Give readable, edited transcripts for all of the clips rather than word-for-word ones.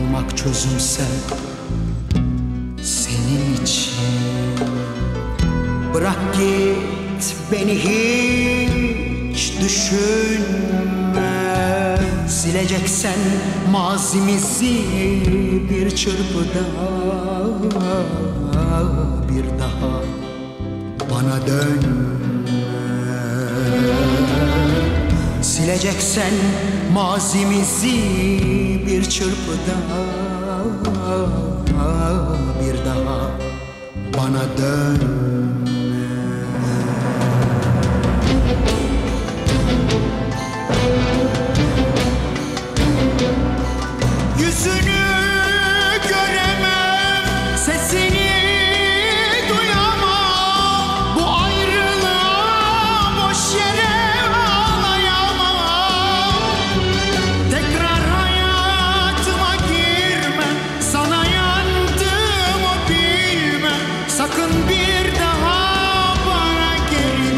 Ayrılmak çözümse senin için. Bırak git beni hiç düşünme. Sileceksen mazimizi bir çırpıda, bir daha bana dönme. Sileceksen mazimizi bir çırpıda, bir daha bana dönme. Yüzünü göremem, sesini duyamam. Bu ayrılığa boş yere ağlayamam. Tekrar hayatıma girme, sana yandığımı bilme. Sakın bir daha bana geri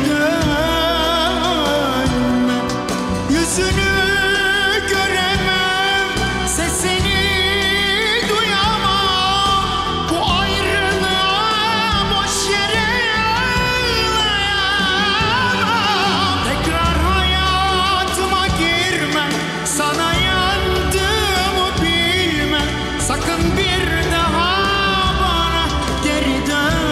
dönme. Yüzünü göremem, sesini duyamam. Bu ayrılığa boş yere ağlayamam. Tekrar hayatıma girme, sana yandığımı bilme. Sakın bir daha bana geri dönme.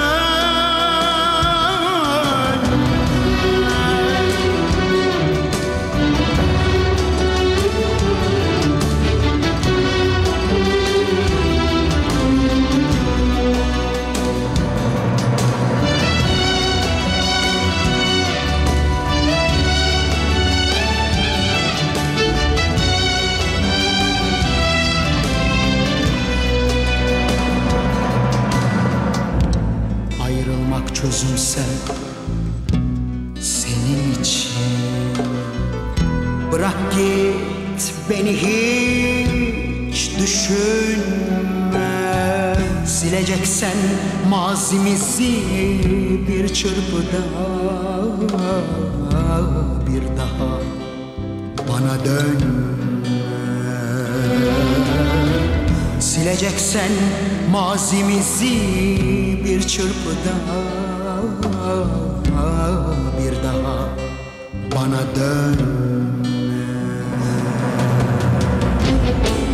Ayrılmak çözümse senin için. Bırak git beni hiç düşünme. Sileceksen mazimizi bir çırpıda, bir daha bana dönme. Sileceksen mazimizi bir çırpıda, bir daha bana dönme.